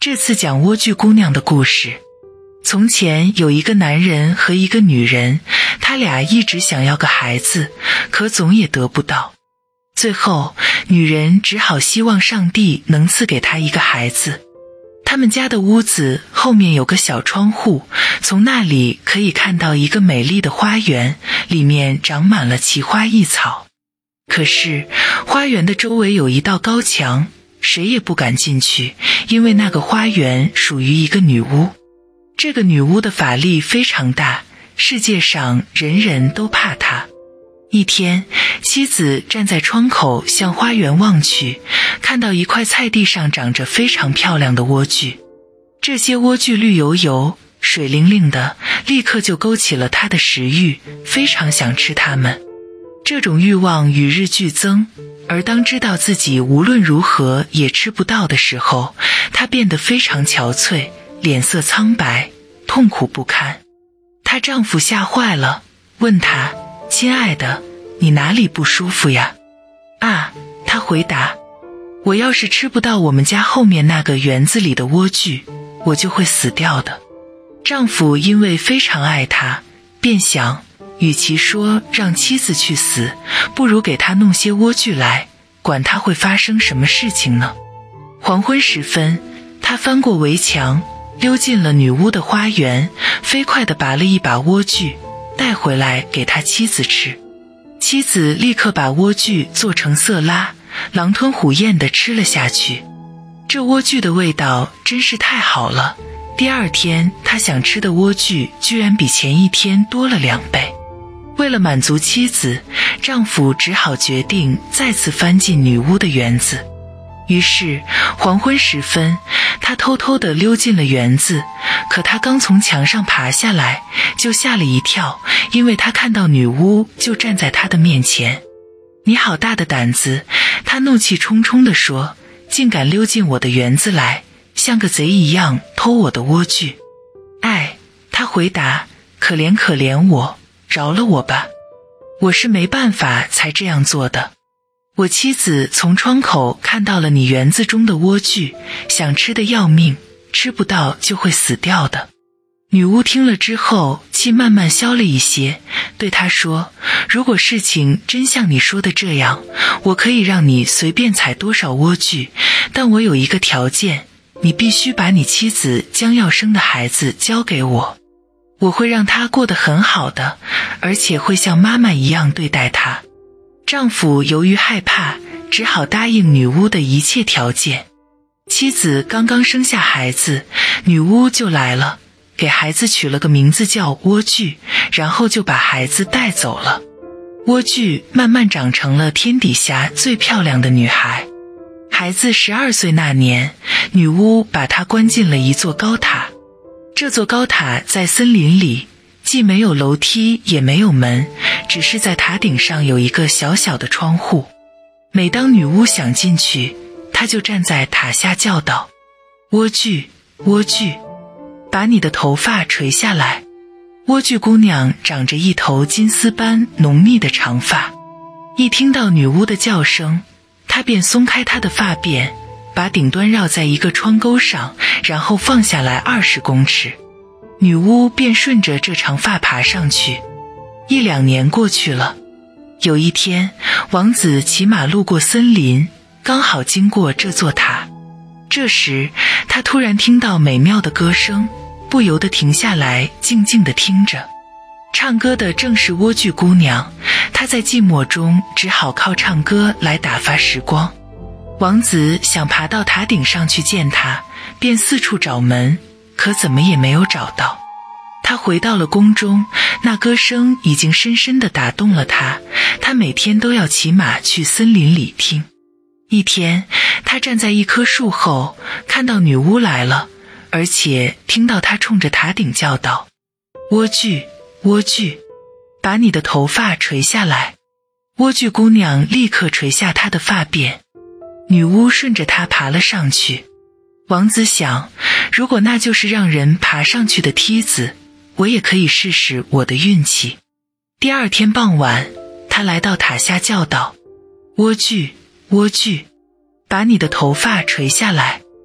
这次讲莴苣姑娘的故事。从前有一个男人和一个女人，他俩一直想要个孩子，可总也得不到。最后，女人只好希望上帝能赐给她一个孩子。他们家的屋子后面有个小窗户，从那里可以看到一个美丽的花园，里面长满了奇花异草。可是，花园的周围有一道高墙，谁也不敢进去，因为那个花园属于一个女巫。这个女巫的法力非常大，世界上人人都怕她。一天，妻子站在窗口向花园望去，看到一块菜地上长着非常漂亮的莴苣。这些莴苣绿油油、水灵灵的，立刻就勾起了她的食欲，非常想吃它们。这种欲望与日俱增，而当知道自己无论如何也吃不到的时候，她变得非常憔悴，脸色苍白，痛苦不堪。她丈夫吓坏了，问她：亲爱的，你哪里不舒服呀？啊，她回答，我要是吃不到我们家后面那个园子里的莴苣，我就会死掉的。丈夫因为非常爱她，便想，与其说让妻子去死，不如给她弄些莴苣来，管她会发生什么事情呢？黄昏时分，他翻过围墙，溜进了女巫的花园，飞快地拔了一把莴苣，带回来给他妻子吃。妻子立刻把莴苣做成色拉，狼吞虎咽地吃了下去。这莴苣的味道真是太好了，第二天他想吃的莴苣居然比前一天多了2倍。为了满足妻子，丈夫只好决定再次翻进女巫的园子。于是黄昏时分，他偷偷地溜进了园子，可他刚从墙上爬下来，就吓了一跳，因为他看到女巫就站在他的面前。你好大的胆子，他怒气冲冲地说，竟敢溜进我的园子来，像个贼一样偷我的莴苣。哎，他回答，可怜可怜我，饶了我吧，我是没办法才这样做的。我妻子从窗口看到了你园子中的莴苣，想吃得要命，吃不到就会死掉的。女巫听了之后，气慢慢消了一些，对她说，如果事情真像你说的这样，我可以让你随便采多少莴苣，但我有一个条件，你必须把你妻子将要生的孩子交给我。我会让她过得很好的，而且会像妈妈一样对待她。丈夫由于害怕，只好答应女巫的一切条件。妻子刚刚生下孩子，女巫就来了，给孩子取了个名字叫莴苣，然后就把孩子带走了。莴苣慢慢长成了天底下最漂亮的女孩。孩子12岁那年，女巫把她关进了一座高塔。这座高塔在森林里，既没有楼梯也没有门，只是在塔顶上有一个小小的窗户。每当女巫想进去，她就站在塔下叫道，莴苣，莴苣，把你的头发垂下来。莴苣姑娘长着一头金丝般浓密的长发，一听到女巫的叫声，她便松开她的发辫，把顶端绕在一个窗钩上，然后放下来20公尺。女巫便顺着这长发爬上去。1、2年过去了，有一天，王子骑马路过森林，刚好经过这座塔。这时，他突然听到美妙的歌声，不由得停下来，静静地听着。唱歌的正是莴苣姑娘，她在寂寞中只好靠唱歌来打发时光。王子想爬到塔顶上去见她，便四处找门，可怎么也没有找到。他回到了宫中，那歌声已经深深地打动了他，他每天都要骑马去森林里听。一天，他站在一棵树后，看到女巫来了，而且听到她冲着塔顶叫道，莴苣，莴苣，把你的头发垂下来。莴苣姑娘立刻垂下她的发辫，女巫顺着她爬了上去。王子想，如果那就是让人爬上去的梯子，我也可以试试我的运气。第二天傍晚，他来到塔下叫道，莴苣，莴苣，把你的头发垂下来。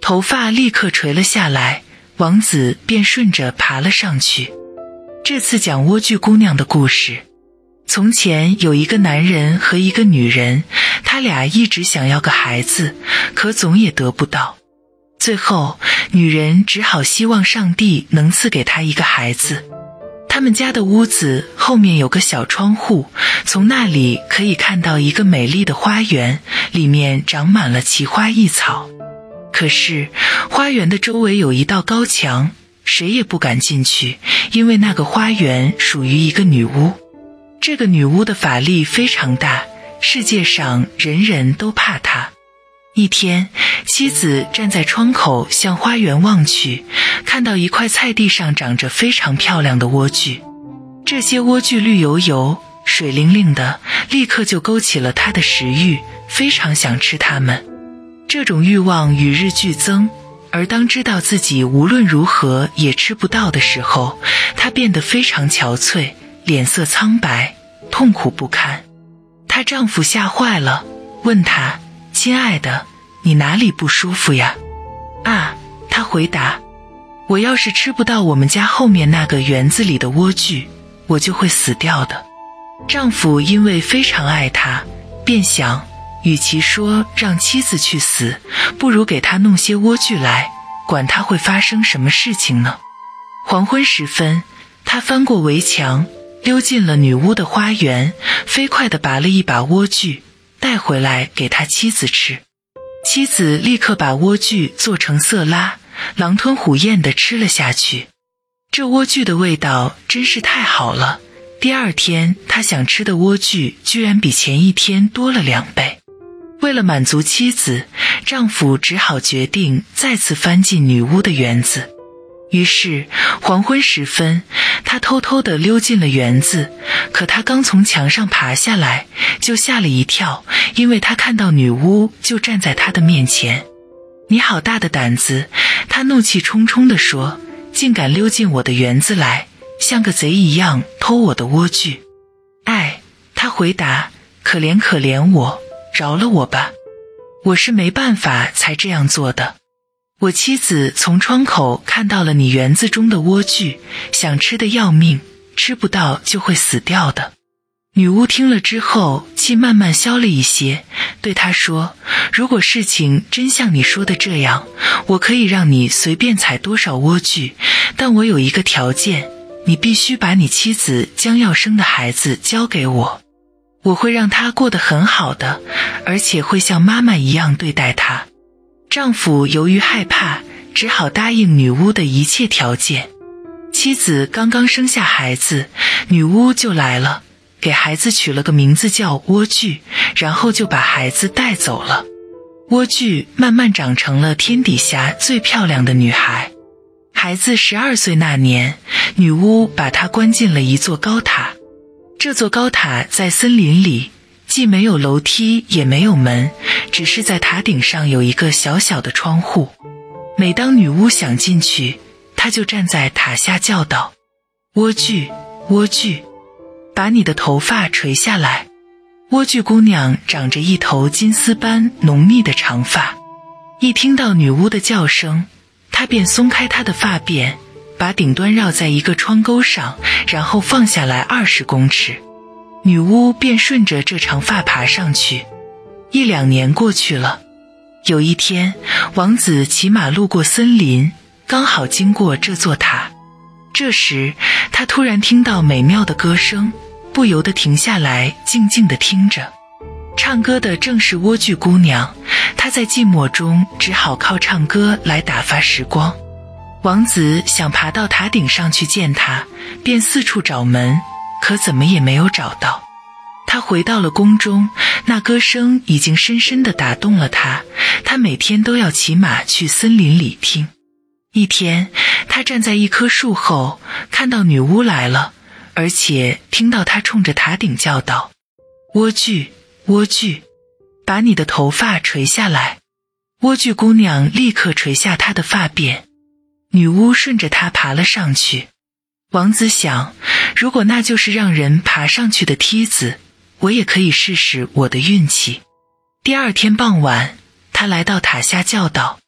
头发立刻垂了下来，王子便顺着爬了上去。这次讲莴苣姑娘的故事。从前有一个男人和一个女人，他俩一直想要个孩子，可总也得不到。最后，女人只好希望上帝能赐给她一个孩子。他们家的屋子后面有个小窗户，从那里可以看到一个美丽的花园，里面长满了奇花异草。可是，花园的周围有一道高墙，谁也不敢进去，因为那个花园属于一个女巫。这个女巫的法力非常大，世界上人人都怕她。一天，妻子站在窗口向花园望去，看到一块菜地上长着非常漂亮的莴苣。这些莴苣绿油油、水灵灵的，立刻就勾起了她的食欲，非常想吃它们。这种欲望与日俱增，而当知道自己无论如何也吃不到的时候，她变得非常憔悴，脸色苍白，痛苦不堪。她丈夫吓坏了，问她：亲爱的，你哪里不舒服呀？啊，她回答：我要是吃不到我们家后面那个园子里的莴苣，我就会死掉的。丈夫因为非常爱她，便想，与其说让妻子去死，不如给她弄些莴苣来，管她会发生什么事情呢。黄昏时分，他翻过围墙，溜进了女巫的花园，飞快地拔了一把莴苣，带回来给他妻子吃。妻子立刻把莴苣做成色拉，狼吞虎咽地吃了下去。这莴苣的味道真是太好了，第二天他想吃的莴苣居然比前一天多了2倍。为了满足妻子，丈夫只好决定再次翻进女巫的园子。于是黄昏时分，他偷偷地溜进了园子，可他刚从墙上爬下来，就吓了一跳，因为他看到女巫就站在他的面前。你好大的胆子，他怒气冲冲地说，竟敢溜进我的园子来，像个贼一样偷我的莴苣。哎，他回答，可怜可怜我，饶了我吧，我是没办法才这样做的。我妻子从窗口看到了你园子中的莴苣，想吃得要命，吃不到就会死掉的。女巫听了之后，气慢慢消了一些，对她说，如果事情真像你说的这样，我可以让你随便采多少莴苣，但我有一个条件，你必须把你妻子将要生的孩子交给我。我会让她过得很好的，而且会像妈妈一样对待她。丈夫由于害怕，只好答应女巫的一切条件。妻子刚刚生下孩子，女巫就来了，给孩子取了个名字叫莴苣，然后就把孩子带走了。莴苣慢慢长成了天底下最漂亮的女孩。孩子12岁那年，女巫把她关进了一座高塔。这座高塔在森林里，既没有楼梯也没有门，只是在塔顶上有一个小小的窗户。每当女巫想进去，她就站在塔下叫道，莴苣，莴苣，把你的头发垂下来。莴苣姑娘长着一头金丝般浓密的长发，一听到女巫的叫声，她便松开她的发辫，把顶端绕在一个窗钩上，然后放下来20公尺。女巫便顺着这长发爬上去。1-2年过去了，有一天，王子骑马路过森林，刚好经过这座塔。这时，他突然听到美妙的歌声，不由得停下来，静静地听着。唱歌的正是莴苣姑娘，她在寂寞中只好靠唱歌来打发时光。王子想爬到塔顶上去见她，便四处找门，可怎么也没有找到。他回到了宫中，那歌声已经深深地打动了他，他每天都要骑马去森林里听。一天，他站在一棵树后，看到女巫来了，而且听到她冲着塔顶叫道，莴苣，莴苣，把你的头发垂下来。莴苣姑娘立刻垂下她的发辫，女巫顺着她爬了上去。王子想，如果那就是让人爬上去的梯子，我也可以试试我的运气。第2天傍晚，他来到塔下叫道，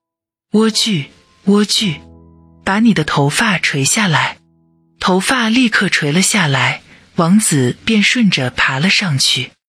莴苣，莴苣，把你的头发垂下来。”头发立刻垂了下来，王子便顺着爬了上去。